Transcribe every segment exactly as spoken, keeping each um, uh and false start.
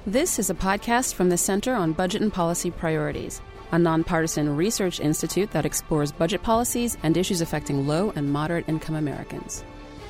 This is a podcast from the Center on Budget and Policy Priorities, a nonpartisan research institute that explores budget policies and issues affecting low and moderate income Americans.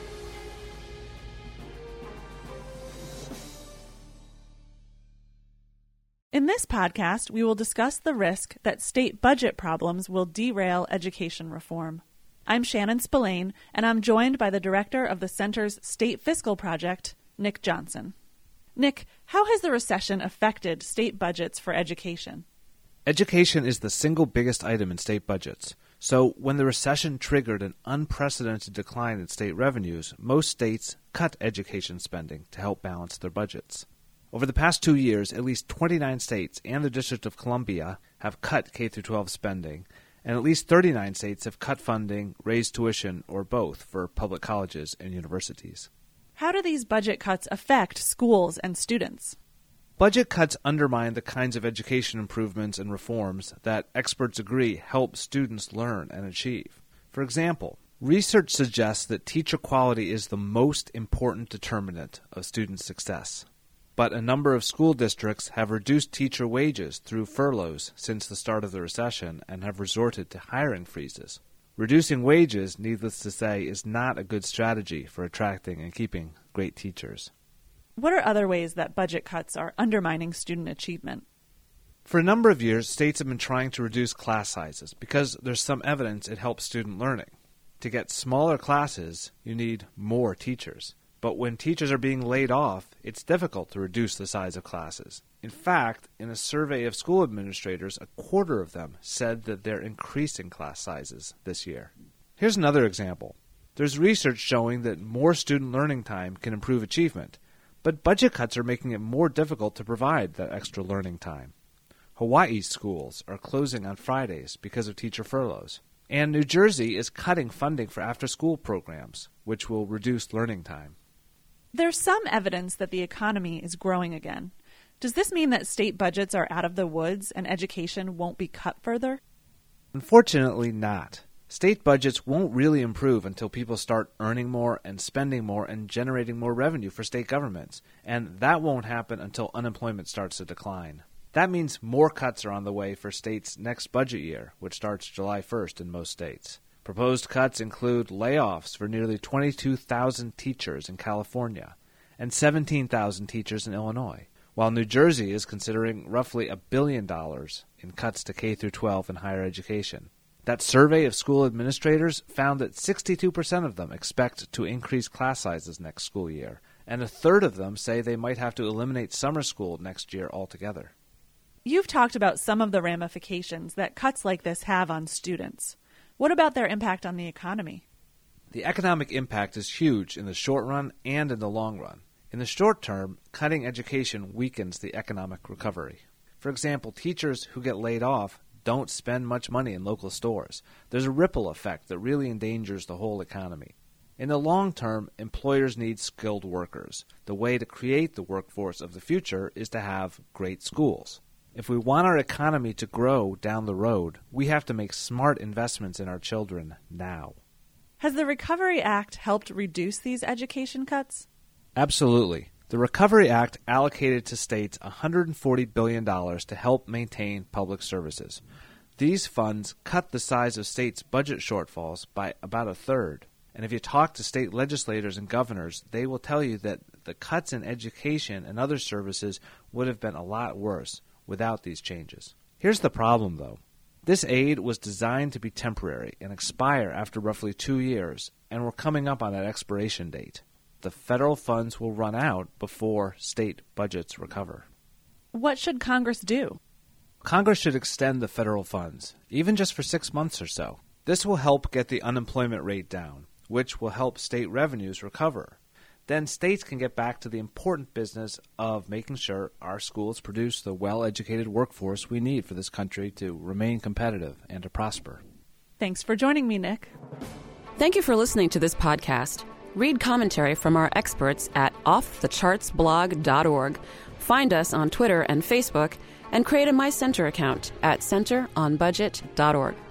In this podcast, we will discuss the risk that state budget problems will derail education reform. I'm Shannon Spillane, and I'm joined by the director of the Center's State Fiscal Project, Nick Johnson. Nick, how has the recession affected state budgets for education? Education is the single biggest item in state budgets. So when the recession triggered an unprecedented decline in state revenues, most states cut education spending to help balance their budgets. Over the past two years, at least twenty-nine states and the District of Columbia have cut K through twelve spending, and at least thirty-nine states have cut funding, raised tuition, or both for public colleges and universities. How do these budget cuts affect schools and students? Budget cuts undermine the kinds of education improvements and reforms that experts agree help students learn and achieve. For example, research suggests that teacher quality is the most important determinant of student success. But a number of school districts have reduced teacher wages through furloughs since the start of the recession and have resorted to hiring freezes. Reducing wages, needless to say, is not a good strategy for attracting and keeping great teachers. What are other ways that budget cuts are undermining student achievement? For a number of years, states have been trying to reduce class sizes because there's some evidence it helps student learning. To get smaller classes, you need more teachers. But when teachers are being laid off, it's difficult to reduce the size of classes. In fact, in a survey of school administrators, a quarter of them said that they're increasing class sizes this year. Here's another example. There's research showing that more student learning time can improve achievement, but budget cuts are making it more difficult to provide that extra learning time. Hawaii's schools are closing on Fridays because of teacher furloughs, and New Jersey is cutting funding for after-school programs, which will reduce learning time. There's some evidence that the economy is growing again. Does this mean that state budgets are out of the woods and education won't be cut further? Unfortunately not. State budgets won't really improve until people start earning more and spending more and generating more revenue for state governments, and that won't happen until unemployment starts to decline. That means more cuts are on the way for states' next budget year, which starts July first in most states. Proposed cuts include layoffs for nearly twenty-two thousand teachers in California and seventeen thousand teachers in Illinois, while New Jersey is considering roughly a billion dollars in cuts to K through twelve and higher education. That survey of school administrators found that sixty-two percent of them expect to increase class sizes next school year, and a third of them say they might have to eliminate summer school next year altogether. You've talked about some of the ramifications that cuts like this have on students. What about their impact on the economy? The economic impact is huge in the short run and in the long run. In the short term, cutting education weakens the economic recovery. For example, teachers who get laid off don't spend much money in local stores. There's a ripple effect that really endangers the whole economy. In the long term, employers need skilled workers. The way to create the workforce of the future is to have great schools. If we want our economy to grow down the road, we have to make smart investments in our children now. Has the Recovery Act helped reduce these education cuts? Absolutely. The Recovery Act allocated to states one hundred forty billion dollars to help maintain public services. These funds cut the size of states' budget shortfalls by about a third. And if you talk to state legislators and governors, they will tell you that the cuts in education and other services would have been a lot worse without these changes. Here's the problem, though. This aid was designed to be temporary and expire after roughly two years, and we're coming up on that expiration date. The federal funds will run out before state budgets recover. What should Congress do? Congress should extend the federal funds, even just for six months or so. This will help get the unemployment rate down, which will help state revenues recover. Then states can get back to the important business of making sure our schools produce the well-educated workforce we need for this country to remain competitive and to prosper. Thanks for joining me, Nick. Thank you for listening to this podcast. Read commentary from our experts at off the charts blog dot org. Find us on Twitter and Facebook, and create a My Center account at center on budget dot org.